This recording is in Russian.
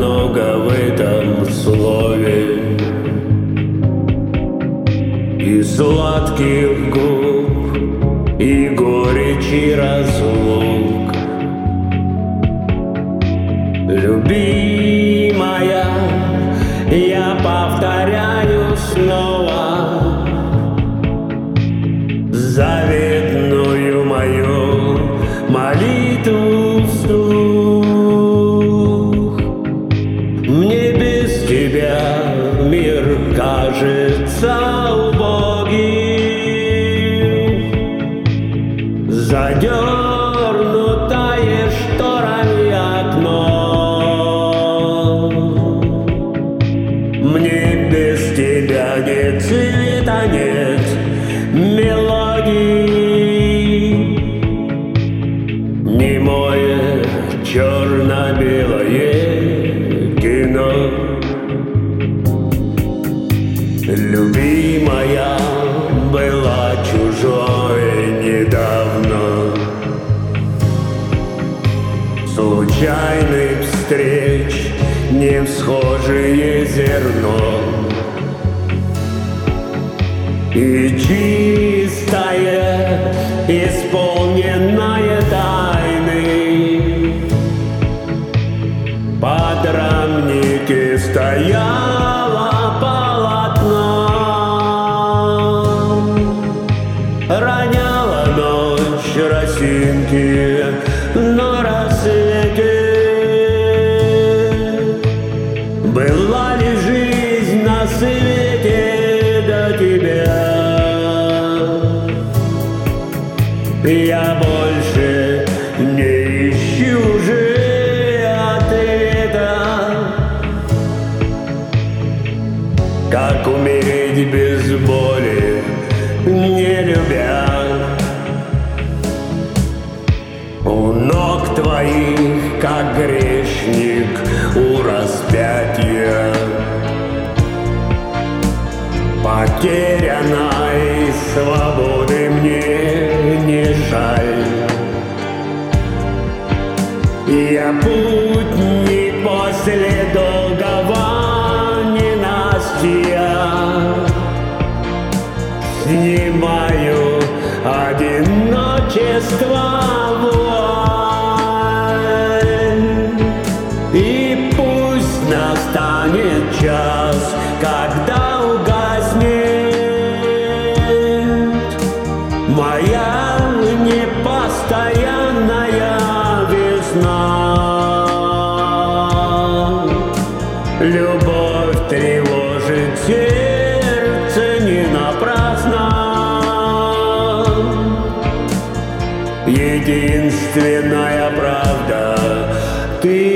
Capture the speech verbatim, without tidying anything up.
много в этом слове, и сладких губ, и горечи разлук. Любимая, я повторяю снова заветную мою молитву вслух. Мне без тебя мир кажется убогим, задернутое шторами окно. Мне без тебя нет цвета, нет мелодии. Немое черно-белое кино. Любимая была чужой недавно, случайных встреч не всхожее зерно. И чистое, исполненное тайны, под рамники стояло полотно. Роняла ночь росинки на рассвете. Была ли жизнь на свете до тебя? Я больше не ищу же ответа. Как умереть без боли, не любя? У ног твоих, как грешник у распятия, потерянной свободы мне не жаль. Я путник после долгого ненастья, снимаю одиночество вуаль. И пусть настанет час, когда моя непостоянная весна. Любовь тревожит сердце не напрасно. Единственная правда — ты